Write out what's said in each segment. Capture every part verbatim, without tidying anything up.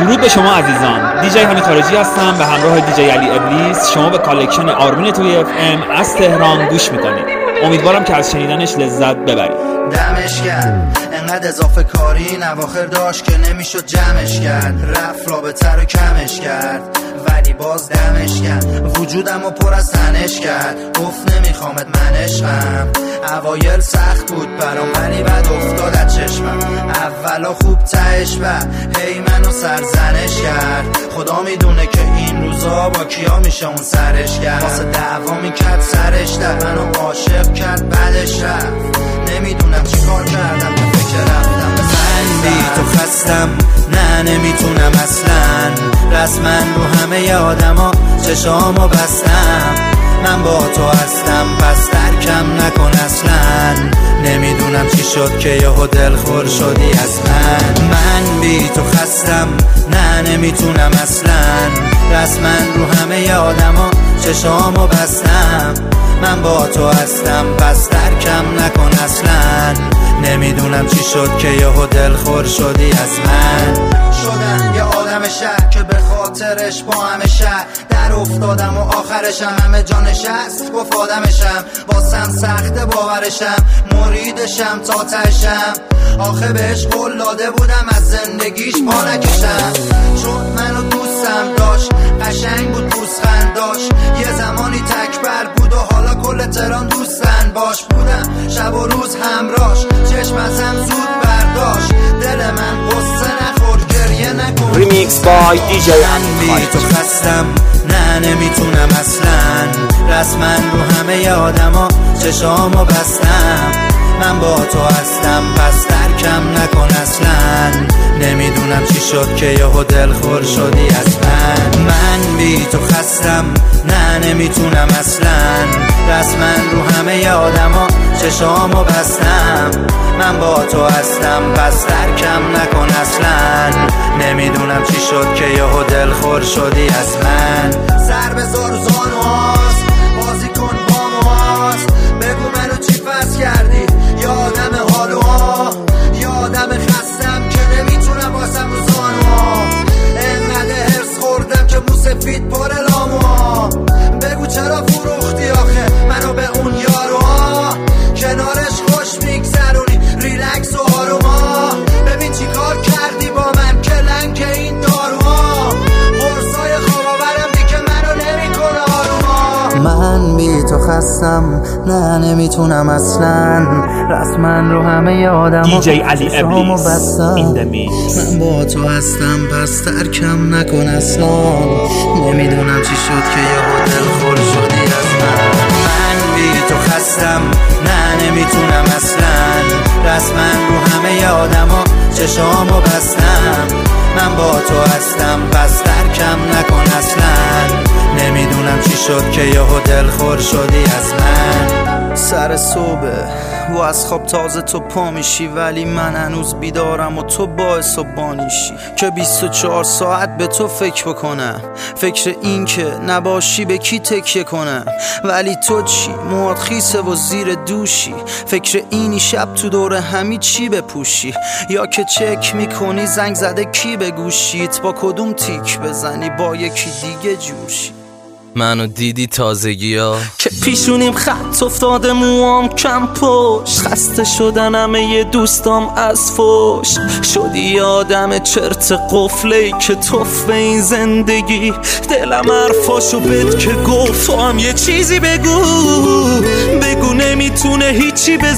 درود به شما عزیزان. دیجی حمید خارجی هستم به همراه دیجی علی ابلیس. شما به کالکشن آرمین توی اف ام از تهران گوش میکنید. امیدوارم که از شنیدنش لذت ببرید. دمش کرد انقدر اضافه کاری نواخر داشت که نمیشد جمعش کرد، رفت رابطه رو کمش کرد ولی باز دمش کرد، وجودم رو پر از تنش کرد، گفت نمیخوامت من عشقم. اوایل سخت بود برام ولی بعد افتاد از چشمم، اولا خوب تهش بعد هی منو سرزنش کرد. خدا میدونه که این روزا با کیا میشه اون سرش کرد، واسه دعوا میکرد سرش در منو عاشق کرد بعدش رفت. نمیدونم چی کار کردم که فکر رفتم به من بی تو خستم، نه نمیتونم اصلا رسما رو همه آدم ها چشامو بستم. من با تو هستم پس ترکم نکن اصلا، نمیدونم چی شد که یهو دلخور شدی از من. من بی تو خستم، نه نمیتونم اصلا رسما رو همه آدم ها چشامو بستم. من با تو هستم پس ترکم نکن اصلا، نمیدونم چی شد که یهو دلخور شدی از من. شدم یه آدم شهر که به خاطرش با همه شهر در افتادم و آخرشم همه جانش هست گفت آدمشم، واسم سخت باورشم، مریدشم تا تشم. آخه بهش قول داده بودم از زندگیش پا نکشم، چون منو دوستم داشت، قشنگ بود پوزخند داشت، یه زمانی تکبر بود و حالا کل تهران دوستن باش بودم، شب و روز همراش، چشم ازم زود برداشت، دل من قصه نخور گریه نکن. ریمیکس بای دیجی من بی تو خستم، نه نمیتونم اصلا رسما رو همه آدم ها چشامو بستم. من با تو هستم پس ترکم نکن اصلا، نمیدونم چی شد که یهو دلخور شدی از من. من بی تو خستم، نه نمیتونم اصلا رسما رو همه آدم ها چشامو بستم. من با تو هستم پس ترکم نکن اصلا، نمیدونم چی شد که یهو دلخور شدی از من. سر بذار زانو هاست بازی کن با موهاست، بگو منو چی فرض کردی، یادم حالوها، یادم خستم که نمیتونم باسم رو زانوها، انقدر هرس خوردم که مو سفید پر لاموها. بگو چرا فروختی آخه منو به اون یاروها، کنارش خوش میگذرونی ریلکس و آروما. ببین چی کار کردی با من که لنگ این داروها، قرصای خواباورم دیگه منو نمیکنه آروما. من بی تو خستم، نه نمیتونم اصلا رسما رو همه آدم دیجی علی ابلیس این دمیکس. من با تو هستم پس ترکم نکن اصلا، نمیدونم چی شد که یهو دلخور شدی از من. من بی تو خستم، نه نمیتونم اصلا رسما رو همه آدم ها چشامو بستم. من با تو هستم پس ترکم نکن اصلا، نمیدونم چی شد که یهو دلخور شدی از من. سر صبح و از خواب تازه تو پا میشی، ولی من هنوز بیدارم و تو باعث و بانیشی که بیست و چهار ساعت به تو فکر بکنم، فکر این که نباشی به کی تکیه کنم. ولی تو چی؟ موات خیسه و زیر دوشی، فکر اینی شب تو دور همی چی بپوشی، یا که چک میکنی زنگ زده کی به گوشیت، با کدوم تیک بزنی با یکی دیگه جوشی. منو دیدی تازگی ها که پیشونیم خط افتاده موام کم پشت، خسته شدن همه ی دوستام از فوش، شدی آدم چرت قفلی که توف به این زندگی. دلم حرفاشو بد که گفت تو هم یه چیزی بگو، بگو نمیتونه هیچی به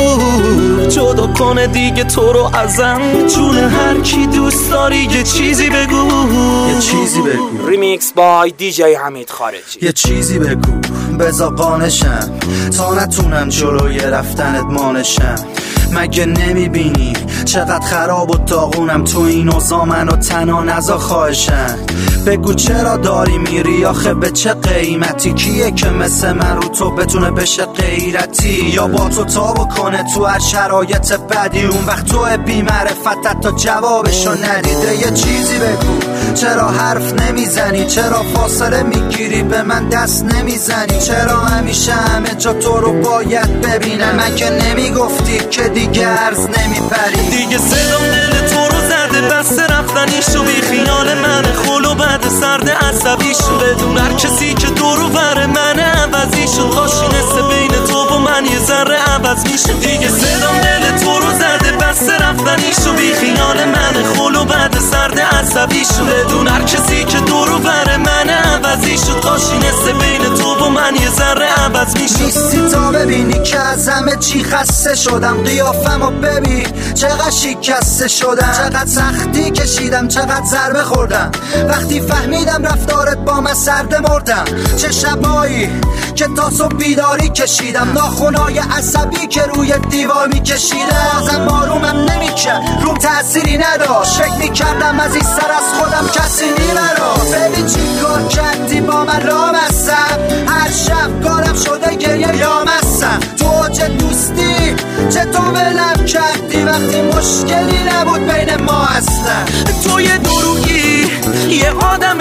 زور جدا کنه دیگه تو رو ازم، جون هر کی دوست داری یه چیزی بگو، یه چیزی بگو. ریمیکس بای دیجی حمید خارجی. یه چیزی بگو بزا قانشم تا نتونم جلوی رفتنت مانشم. مگه نمیبینی چقدر خراب و داغونم تو این اوضاع، منو تنها نزا خواهشم. بگو چرا داری میری آخه به چه قیمتی، کیه که مثل من رو تو بتونه بشه غیرتی، یا با تو تا بکنه تو هر شرایط بدی، اون وقت تو بی معرفتت تا جوابشو ندیده. یه چیزی بگو چرا حرف نمیزنی، چرا فاصله میگیری به من دست نمیزنی، چرا همیشه همه جا تو رو باید ببینم. من که نمیگفتی که دیگه عرض نمیپری، دیگه صدام دل تو رو زده زده بس رفتنیشو، بی خیال من خلو بعد سرد عصبیشو، بدون هر کسی که دورو بر من عوضیشو، کاشینسته بین تو و من یه ذره عوض میشه. دیگه صدام دل تو رو زده بس رفتنیشو، بی خیال من خلو بعد سرد عصبیشو، بدون هر کسی که دورو بر من عوضیشو، کاشینسته بین تو و من یه ذره عوض میشه. نیستی تا ببینی که از همه چی خسته شدم، قیافم و ببین چقدر شکسته شدم، چقدر سختی کشیدم، چقدر ضربه خوردم، وقتی فهمیدم رفتارت با من سرد مردم. چه شبایی که تا صبح بیداری کشیدم، ناخونای عصبی که روی دیوار میکشیدم، ازم آرومم نمیکرد، روم تأثیری نداشت، فکر میکردم از این سر از خودم کسی نیمراست. ببین چی کار کردی با من رامستم، هر شب کارم شده گریه یامستم. تو چه دوستی چطور ولم کردی وقتی مشکلی نبود بین ما اصلا. تو یه دروغی یه آدم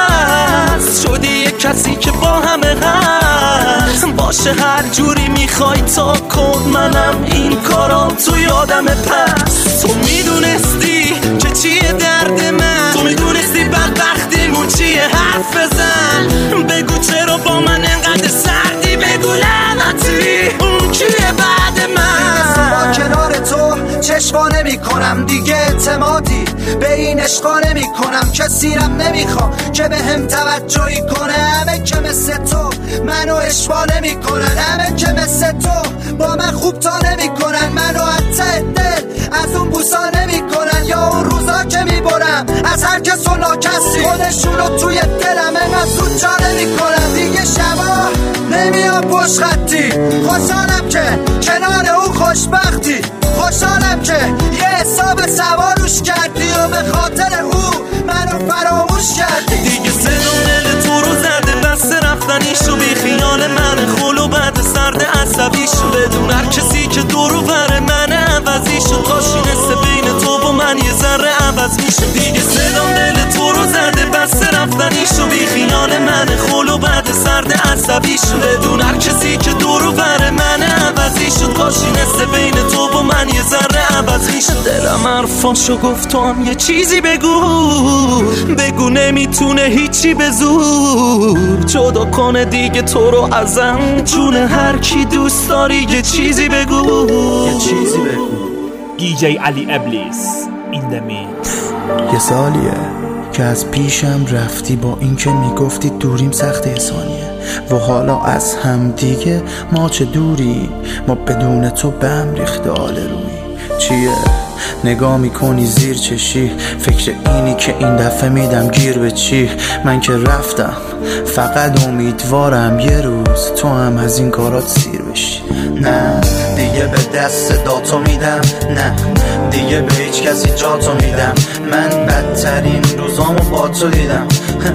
پس شدی، یه کسی که با همه هست باشه هر جوری میخوای تا کن، منم این کارا توی آدم پس. تو میدونستی که چیه درد من، تو میدونستی بدبختیمون چیه، حرف بزن بگو چرا با من انقدر سردی، بگو لعنتی اون کیه بعد من. با کنار تو چشما نمی کنم دیگه، اعتمادی به این عشقا نمی کنم، کسی رم نمیخوام که به هم توجهی کنه. همه که مثل تو منو اشوا نمی کنن، همه که مثل تو با من خوب تا نمی کنن، منو حتی دل از اون بوسا نمی کنن، یا اون روزا که می برم از هر کس و ناکسی خودشونو توی دلم اینقدر زود جا نمی کنن. دیگه شبا نمیام پشت خطی، خوشحالم که کنار اون خوشبختی، خوشحالم که یه حساب سواروش کردی و به خاطر او منو فراموش کردی. دیگه صدام دل تو رو زده بس رفتنیشو، بی خیال من خلو بعد سرد عصبیشو، بدون هر کسی که دورو بر من عوضیشو، کاشینسته بین تو و من یه ذره عوض میشه. دیگه صدام دل تو رو زده بس رفتنیشو، بی خیال من خلو بعد سرد عصبیشو، بدون هر کسی که دورو بر من عوضیشو، کاشینسته بین تو و من یه ذره عوض میشه. دلم حرفاشو گفت تو هم یه چیزی بگو، بگو نمیتونه هیچی به زور جدا کنه دیگه تو رو ازم، جون هر کی دوست داری یه چیزی بگو، یه چیزی بگو. دیجی علی ابلیس این the mix. یه سالیه که از پیشم رفتی، با اینکه میگفتی دوریم سخت ثانیه، و حالا از هم دیگه ما چه دوری، ما بدون تو به هم ریخته آل روی. چیه نگاه میکنی زیر چشی، فکر اینی که این دفعه میدم گیر به چی، من که رفتم فقط امیدوارم یه روز تو هم از این کارات سیر بشی. نه دیگه به دست داتو میدم، نه دیگه به هیچ کسی جاتو میدم، من بدترین روزامو با تو دیدم،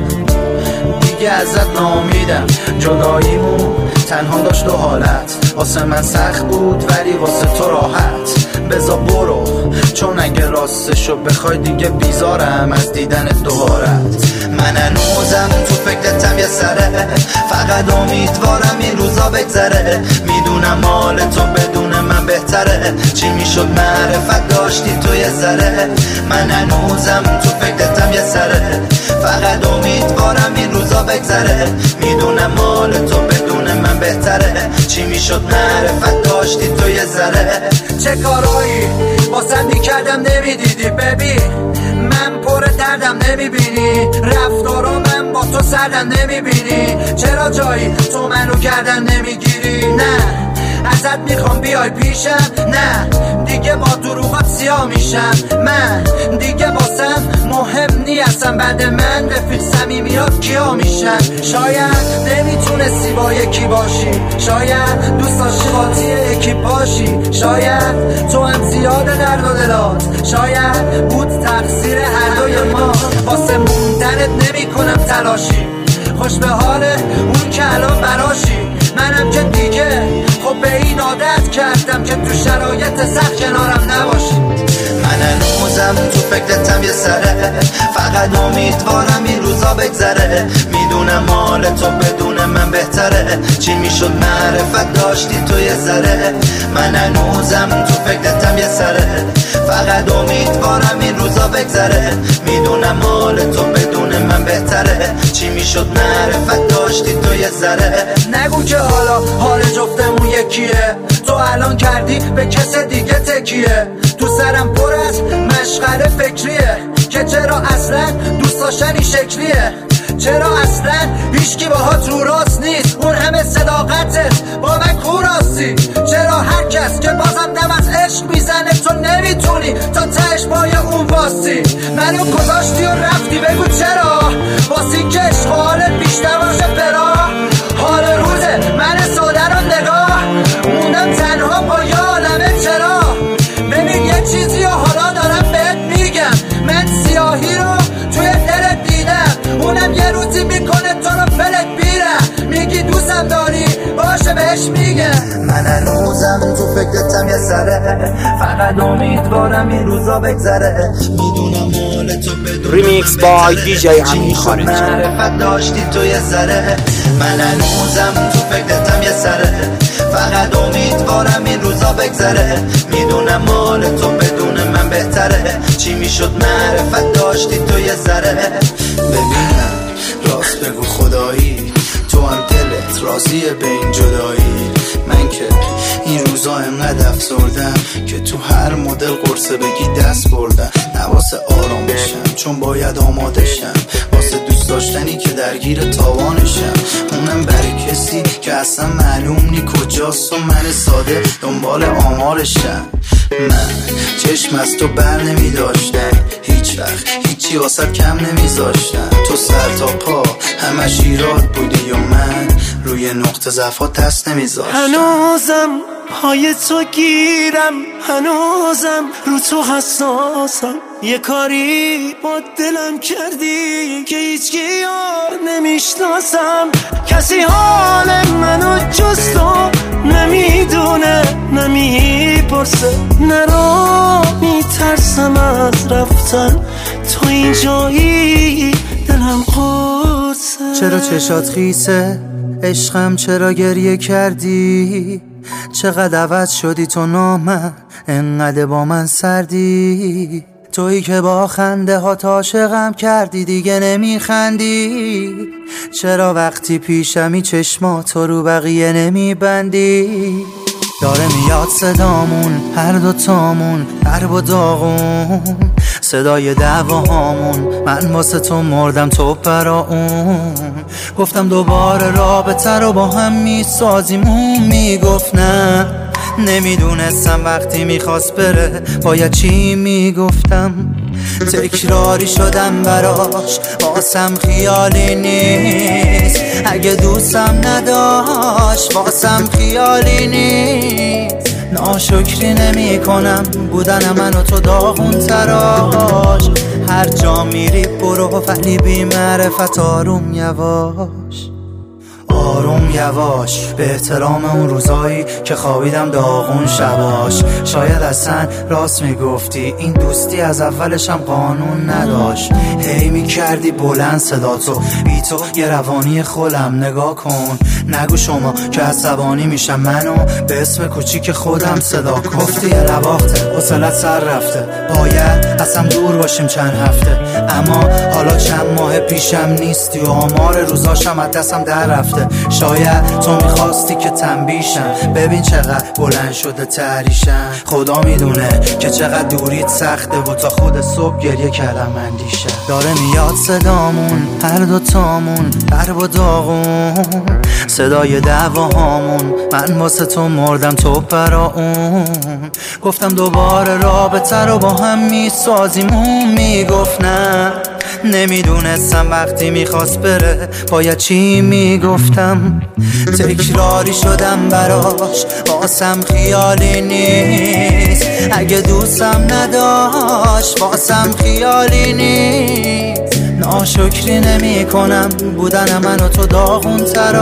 دیگه ازت نامیدم. جداییمون تنها داشت دو حالت، واسه من سخت بود ولی واسه تو راحت. بذار برو چون اگه راستشو بخوای دیگه بیزارم از دیدن دوبارت. من هنوزم تو فکرتم یه سره، فقط امیدوارم این روزا بگذره، میدونم حال تو بدون من بهتره، چی میشد معرفت داشتی تو یه ذره. من هنوزم تو فکرتم یه سره، فقط امیدوارم این روزا بگذره، میدونم حال تو بدون من بهتره، چی میشد معرفت داشتی تو یه ذره. چه کارایی واسه میکردم نمیدیدی، ببین من پر دردم نمیبینی، رفتارو من با تو سردم نمیبینی، چرا جایی تو منو گردن نمیگیری. نه ازت میخوام بیای پیشم، نه دیگه با دروغات سیاه میشم، من دیگه واسم مهم نیستم، بعد من رفیق صمیمیات کیا میشن. شاید نمیتونستی با یکی باشی، شاید دوست داشتی قاطی یکی باشی، شاید تو هم زیاد درد و دلات، شاید بود تقصیر هر دوی ما، واسه موندنت نمی کنم تلاشی، خوش به حال اون که الان براشی. منم که دیگه خب به این عادت کردم که تو شرایط سخت کنارم نباشی. من هنوزم تو فکرتم یه سره، فقط امیدوارم این روزا بگذره، میدونم حال تو بدون من بهتره، چی میشد معرفت داشتی تو یه ذره. من هنوزم تو فکرتم یه سره، فقط امیدوارم این روزا بگذره. میدونم حال تو بدون من بهتره، چی میشد معرفت داشتی تو یه ذره. نگو که حالا حال جفتمون یکیه، تو الان کردی به کس دیگه تکیه. تو سرم پر از مشغله فکریه که چرا اصلا دوست داشتنی شکلیه، چرا اصلا هیچکی باهات رو راست نیست، اون همه صداقتت با من کوراستی. چرا هر کس که بازم دم از عشق میزنه تو نمیتونی تا تهش با اون واستی. منو گذاشتی و رفتی، بگو چرا؟ واسی که عشق حالت بیشتر باشه فرا. حال روزه من ساده رو نگاه موندم تنها با یه عالمه چرا. ببین یه چیزی و حالا دارم بهت میگم، من سیاهی رو توی دلت دیدم، اونم یه روزی میکنه تو رو فلت بیرم. میگی دوستم داری باشه بهش میگم. من هنوزم تو فکرتم یه سره، فقط امیدوارم این روزا بگذره. میدونم حال تو بدون ریمیکس بای دی جی امین خارجی. معرفت داشتی تو یه سره، من هنوزم تو فکرتم یه سره، فقط امیدوارم این روزا بگذره. میدونم حال تو بدون من بهتره، چی میشد معرفت داشتی تو یه ذره. ببینم راست بگو خدایی، تو هم دلت راضیه به این جدایی. من که این روزا انقدر افسردم که تو هر مدل قرصه بگی دست بردم. نواسه آرام بشم چون باید آماده شم، واسه دوست داشتنی که درگیر تاوانشم. اونم برای کسی که اصلا معلوم نی کجاست و من ساده دنبال آمارشم. من چشم از تو بر نمی داشتم، هیچ وقت هیچی واسه کم نمیذاشتم. تو سر تا پا همش ایراد بودی و من روی نقطه ضعفات دست نمیذاشتم. هنوزم های تو گیرم، هنوزم رو تو حساسم. یه کاری با دلم کردی که هیچ یار نمیشناسم. کسی حال منو جز تو نمیدونه نمیپرسه، نرا میترسم از رفتن تو این جایی دلم قرصه. چرا چشات خیسه عشقم، چرا گریه کردی؟ چقدر عوض شدی تو نامم، انقدر با من سردی. تویی که با خنده ها عاشقم کردی دیگه نمیخندی. چرا وقتی پیشمی چشماتو رو بقیه نمیبندی؟ داره میاد صدامون هر دوتامون درب و داغون، صدای دعواهامون من واسه تو مردم تو برا اون. گفتم دوباره رابطه رو با هم میسازیم، اون میگفت نه. نمیدونستم وقتی میخواست بره باید چی میگفتم. تکراری شدم براش واسم خیالی نیست، اگه دوستم نداشت واسم خیالی نیست. ناشکری نمی کنم بودن من و تو داغون تراش. هر جا میری برو ولی بی معرفت آروم یواش، آروم یواش. به احترام اون روزایی که خوابیدم داغون شباش. شاید اصلا راست میگفتی این دوستی از اولشم قانون نداشت. هی میکردی بلند صداتو، بی تو یه روانی خولم. نگاه کن نگو شما که عصبانی میشم، منو به اسم کوچیک خودم صدا. گفتی یه رواخته حوصلت سر رفته، باید اصلا دور باشیم چند هفته. اما حالا چند ماه پیشم نیستی و آمار روزاشم از دستم در رفته. شاید تو میخواستی که تنبیشم، ببین چقدر بلند شده تحریشم. خدا میدونه که چقدر دوریت سخته و تا خود صبح گریه کردم اندیشم. داره میاد صدامون هر دوتامون درب و داغون، صدای دعواهامون من واسه تو مردم تو برا اون. گفتم دوباره رابطه رو با هم میسازیم، اون میگفت نه. نمیدونستم وقتی میخواست بره باید چی میگفتم. تکراری شدم براش واسم خیالی نیست، اگه دوستم نداشت واسم خیالی نیست. ناشکری نمی کنم بودن من و تو داغون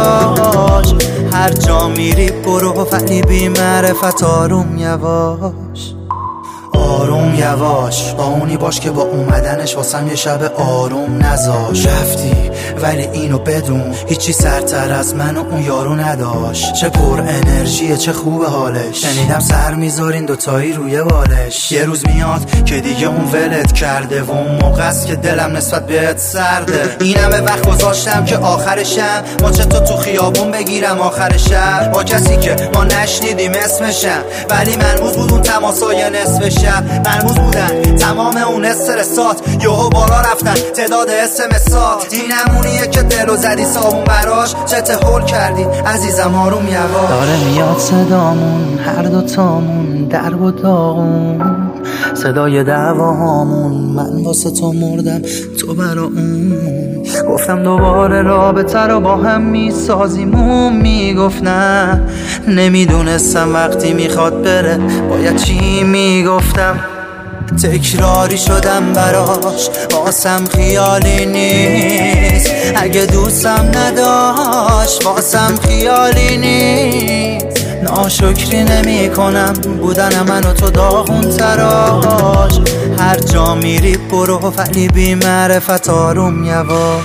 تراش. هر جا میری برو ولی بی معرفت آروم یواش، آروم یواش، با اونی باش که با اومدنش واسم یه شب آروم نذاش. رفتی ولی اینو بدون هیچی سرتر از من و اون یارو نداشت. چه پر انرژیه چه خوب حالش، شنیدم سر میذارین دوتایی روی بالش. یه روز میاد که دیگه اون ولت کرده و اون موقع است که دلم نسبت بهت سرده. این همه وقت گذاشتم که آخرشم ما چه تو تو خیابون بگیرم آخر شب با کسی که ما نشنیدیم اسمشم، ولی مرموز بود اون تماسای نصف شب. مرموز بودن تمام اون استرسات یهو بالا رفتن تعداد اسمسات. این همونیه که دلو زدی صابون براش، چه هول کردین عزیزم آروم یواش. داره میاد صدامون هر دوتامون درب و داغون، صدای دعواهامون من واسه تو مردم تو برا اون. گفتم دوباره رابطه رو با هم میسازیم، اون میگفت نه. نمیدونستم وقتی میخواد بره باید چی میگفتم. تکراری شدم براش واسم خیالی نیست، اگه دوستم نداشت واسم خیالی نیست. ناشکری نمی کنم بودن من و تو داغون تراش. هر جا میری برو ولی بی معرفت آروم یواش.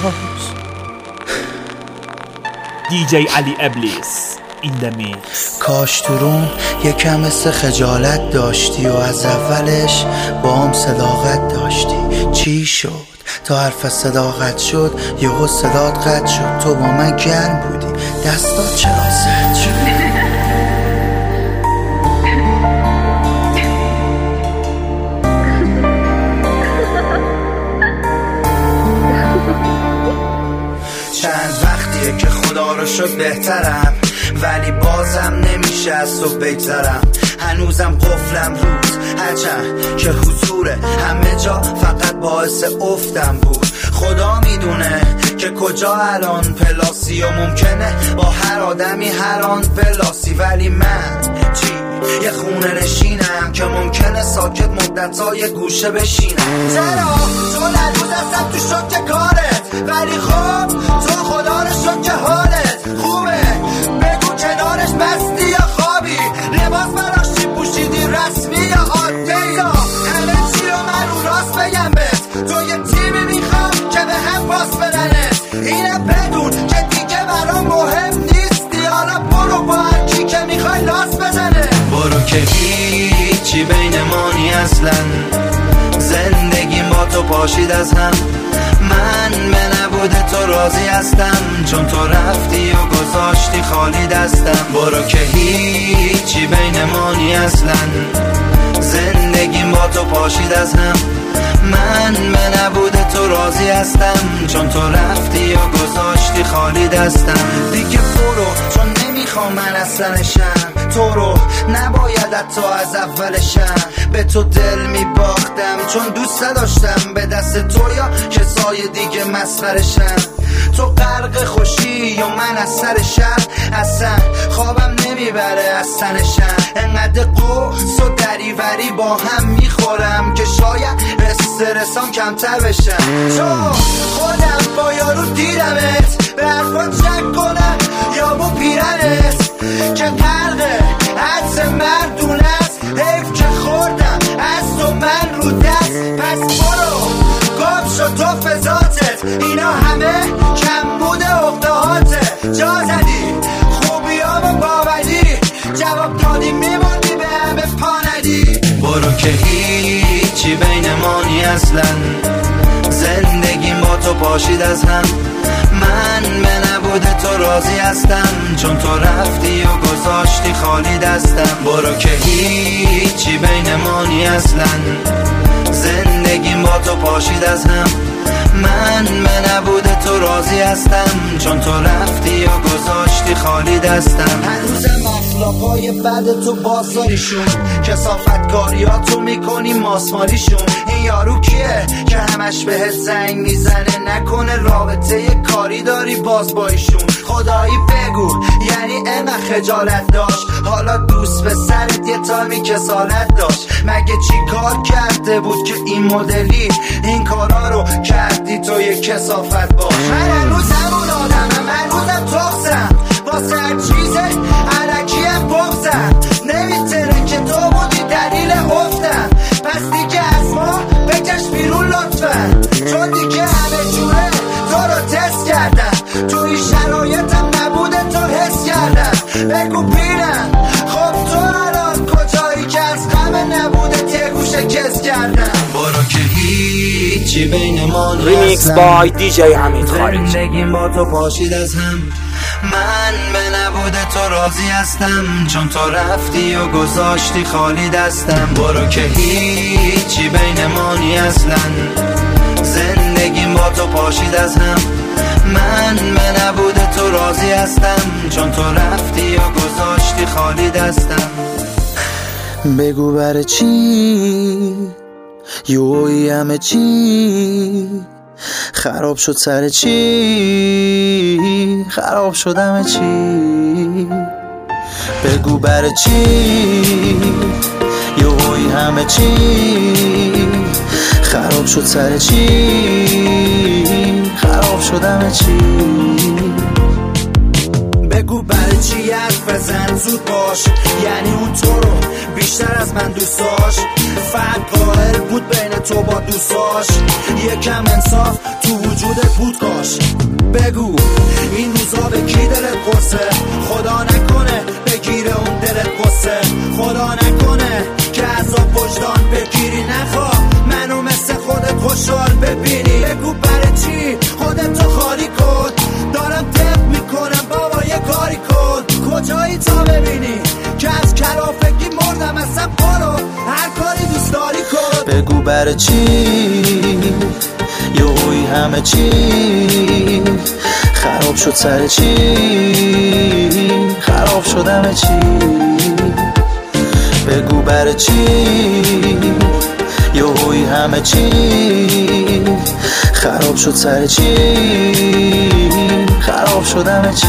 دی جی علی ابلیس این the mix. کاش تو روم یکم مثل خجالت داشتی و از اولش با هم صداقت داشتی. چی شد تا حرف صداقت شد یهو صدات قطع شد. تو با من گرم بودی دستات چرا سرد شد؟ چند وقتیه که خدا رو شد بهترم، ولی بازم نمیشه از تو بگذرم. هنوزم قفلم روز هرچند که حضوره همه جا فقط باعث افتم بود. خدا میدونه که کجا الان پلاسی و ممکنه با هر آدمی هر آن پلاسی، ولی من چی؟ یه خونه نشینم که ممکنه ساکت مدت‌های گوشه بشینم. چرا؟ چون هنوز هستم تو شوک کارت، ولی خب تو خدا رو شد که حالت خوبه. بگو کنارش مستی یا خوابی، لباس براش چی پوشیدی رسمی یا عادی؟ یا همه چی رو من رو راست بگم بهت، تو یه تیمی میخوام که به هم پاس بدنت. اینه بدون که دیگه برام مهم نیستی، حالا برو با هر کی که میخوای لاس بزنه. برو که هیچی بین مانی اصلا، زندگیم با تو پاشید از هم. من به نبود تو راضی هستم، چون تو رفتی و گذاشتی خالی دستم. برو که هیچی بین مانی اصلا، زندگیم با تو پاشید از هم. من به نبود تو راضی هستم، چون تو رفتی و گذاشتی خالی دستم. دیگه برو چون نمیخوام من اصلا شم تو رو، نباید حتی از اولشم به تو دل میباختم، چون دوست داشتم به دست تو یا کسای دیگه مسخرشم. تو غرق خوشی یا من از سر شهر، اصلا خوابم نمیبره از سنشم. انقدر قرص و دریوری با هم میخورم که شاید استرسام کمتر بشم. چون خودم با یارو دیدمت به حرفات شک کنم یا بو پیرنت که غرقه عطر مردون است. حیف که خوردم از تو من رو دست، پس برو گم شد تو فضاتت. اینا همه کم بوده اقدهاته، جا زدی خوبیامو باوری، جواب دادی میموندی به همه پاندی. برو که هیچی بین مانی اصلا، زندگیم با تو پاشید از هم. من به نبود تو راضی هستم، چون تو رفتی و گذاشتی خالی دستم. برو که هیچی بین مانی اصلا، زندگیم با تو پاشید از هم. من به نبود تو راضی هستم، چون تو رفتی و گذاشتی خالی دستم. هنوزم اخلاقای بد تو بازاریشون، کثافتکاریاتو میکنی ماسمالیشون. این یارو کیه که همش بهت زنگ میزنه؟ نکنه رابطه کاری داری باز با ایشون؟ خدایی بگو یعنی اینقدر خجالت داشت؟ حالا دوست به سرت یه تایمی کسالت داشت؟ مگه چی کار کرده بود که این مدلی این کارا رو کردی تو یه کثافت باش؟ من هنوز همون آدمم، هنوزم تخصم واسه هر چیزه علکیم بغزم. نمیتره که تو بودی دلیل افتم، پس هیچی بین ما نیست. ریمیکس بای دی جی حمید خارجی. زندگیم با تو پاشید از هم، من به نبود تو راضی هستم، چون تو رفتی و گذاشتی خالی دستم. برو که هیچی بین ما نیست اصلا، زندگیم با تو پاشید از هم، من به نبود تو راضی هستم، چون تو رفتی و گذاشتی خالی دستم. بگو برای چی یوی همه چی خراب شد، سر چی خراب شد همه چی. بگو برای چی یوی همه چی خراب شد، سر چی خراب شد همه چی. بگو برای چی حرف بزن زود باش، یعنی اون تو رو بیشتر از من دوست داشت. فرق قائل بود بین تو با دوستاش، یکم انصاف تو وجودت بود کاش. بگو این روزا به کی دلت قصه، خدا نکنه بگیره اون دلت قصه. خدا نکنه که عذاب وجدان بگیری، نخواه منو مثل خودت خوشحال ببینی. بگو برای چی خودتو خالی کن، دارم تپ میکنم بابا یه کاری کن. کجایی تا ببینی که از کلافگی مردم، اصلا برو هر کاری دوست داری کن. بگو برای چی یوی همه چی خراب شد، سر چی خراب شد همه چی. بگو برای چی یوی همه چی خراب شد، سر چی خراب شد همه چی.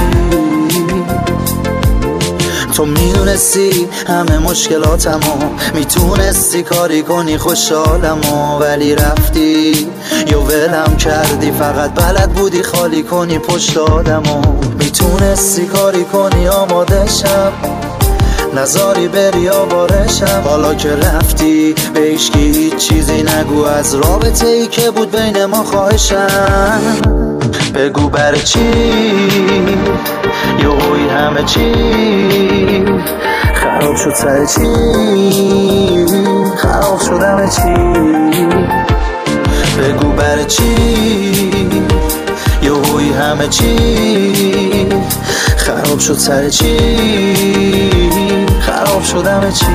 تو میدونستی همه مشکلاتمو، میتونستی کاری کنی خوشحالمو، ولی رفتی یا ولم کردی، فقط بلد بودی خالی کنی پشت آدمو. میتونستی کاری کنی آمادشم، نزاری بری آوارشم. حالا که رفتی به هیچکی هیچ چیزی نگو از رابطه ای که بود بین ما خواهشم. بگو برای چی یوی همه چی خراب شد، سر چی خراب شد همه چی. بگو برای چی یوی همه چی خراب شد، سر چی خراب شد همه چی.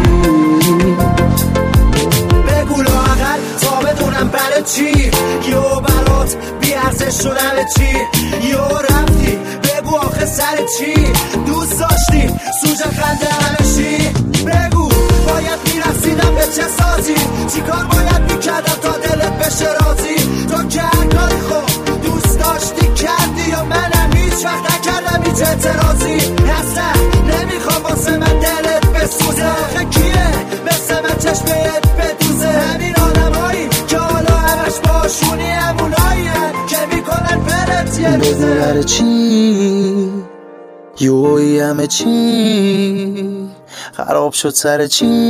بگو لااقل تا بدونم برای چی یو برات بیارزش شد همه چی. یو رفتی بگو آخه سر چی، دوست داشتی سوژه خنده همه چی. بگو باید میرسیدم به چه سازی، چی کار باید میکردم تا دلت بشه راضی. تو که هر کاری خوب دوست داشتی کردی، یا منم هیچ وقت نکردم هیچ اعتراضی. اصلا نمیخوام واسه من دلت بسوزه، آخه کیه مثل من چشمت بدوزه. همین آدمایی که حالا همش باشونی همونایی که میکنن برت یه روزه. بگو برای چی یوی همه چی خراب شد، سر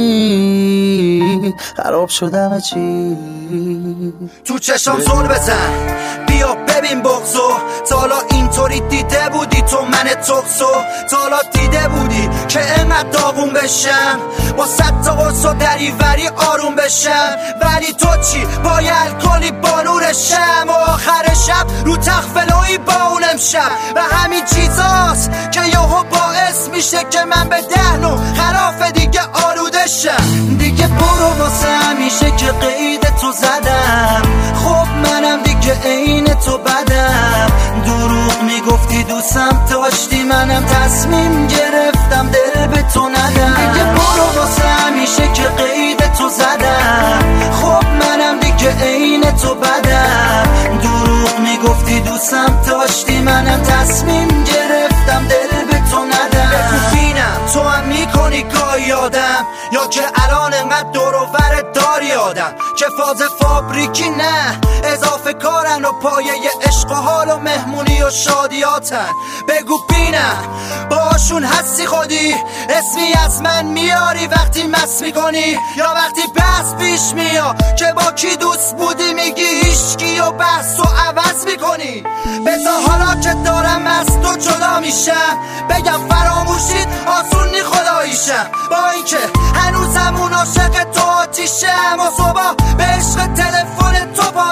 چی خراب شد همه چی. تو چشم زل بزن بیا ببین بغضو، تا حالا اینطوری دیده بودی تو من تقصو؟ تا حالا دیده بودی که انقدر داغون بشم، با صد تا قرص و دریوری آروم بشم؟ ولی تو چی باید الکلی با نورشم، و آخر شب رو تخت فلوی با اون امشب. و همین چیزاست که یهو باعث میشه که من به دهنو خلاف دیگه آلوده شم. دیگه برو واسه همیشه که قید تو زدم، خب منم دیگه عین تو بدم. دروغ میگفتی دوستم داشتی، منم تصمیم گرفتم دل به تو ندم. دیگه برو واسه همیشه که قید تو زدم، خب منم دیگه عین تو بدم. دروغ میگفتی دوستم داشتی، منم تصمیم گرفتم دل به تو ندم. بگو بینم تو هم میکنی گاهی آدم، یا که الان انقدر دور و برت داری آدم که فاز فابریکی نه اضافه کارن و پایه عشق و حال و مهمونی و شادیاتن. بگو بینم باشون هستی خودی، اسمی از من میاری وقتی مس میکنی، یا وقتی بحث پیش میا که با کی دوست بودی میگی هیچکی و بحث و عوض میکنی. بذار حالا که دارم از تو جدا میشم بگم فراموشید آسون نی خداییشم، با اینکه هنوزم اون عاشق تو آتیشم و صبح به عشق تلفن تو پا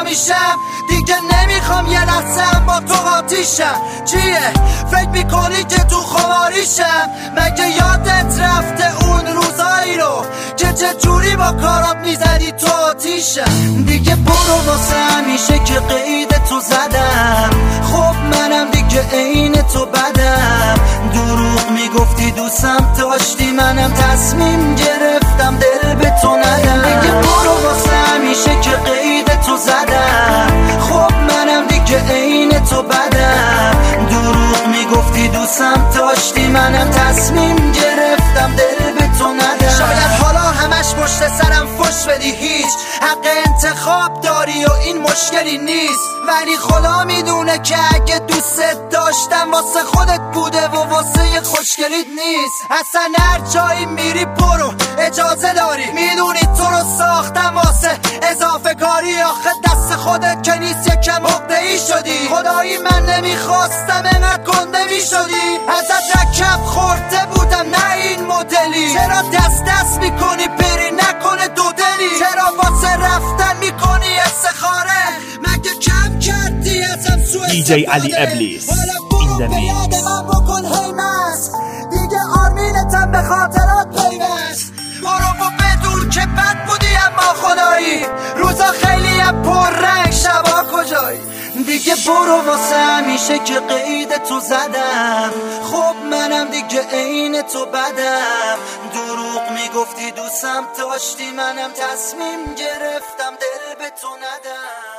میشم دیگه نمیخوام یه لحظه با تو قاطیشم. چیه فکر میکنی که تو خماریشم؟ مگه یادت رفته اون روزایی رو که چه جوری با کارات میزدی تو آتیشم؟ دیگه برو واسه همیشه که قید تو زدم. خب منم دیگه عین تو بدم. دروغ میگفتی دوستم داشتی، منم تصمیم گرفتم دل به تو ندم. دیگه برو واسه همیشه که قید تو زدم. خب منم دیگه عین تو بدم. دروغ میگفتی دوستم داشتی، منم تصمیم گرفتم دل به تو ندم. شاید حالا همش پشت سرم فش بدی، هیچ حق انتخاب داری و این مشکلی نیست، ولی خدا میدونه که اگه دوستت داشتم واسه خودت بوده و واسه خوشگلیت نیست. اصلا هر جایی میری برو اجازه داری، میدونی تو رو ساختم واسه اضافه کاری. آخه دست خودت که نیست یکم عقده‌ای شدی. خدایی من نمیخواستم اینقدر گنده میشدی. ازت رکب خورده بودم نه این مدلی. چرا دست دست میکنی بری نکنه دو دلی؟ چرا واسه رفتن میکنی استخاره؟ مگه کم کردی ازم سو دیجی علی ابلیس این دمیکس. من بکن هیمس دیگه آرمینتم به خاطرات پیوست. برو و بدون که بد بودی اما خدایی روزا خیلی پر رنگ شبا کجایی. دیگه برو واسه همیشه که قید تو زدم. خب منم دیگه عین تو بدم. دروغ میگفتی دوستم داشتی، منم تصمیم گرفتم دل به تو ندم.